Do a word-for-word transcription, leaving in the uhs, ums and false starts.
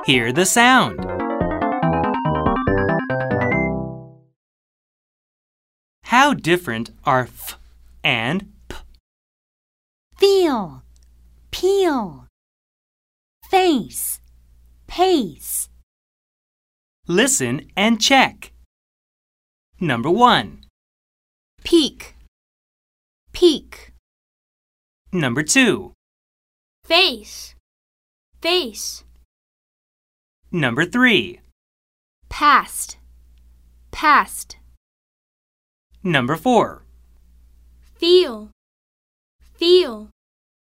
Hear the sound. How different are f and p? Feel, peel. Face, pace. Listen and check. Number one. Peak, peak. Number two. Face, face. Number three. Past, past. Number four. Feel, feel.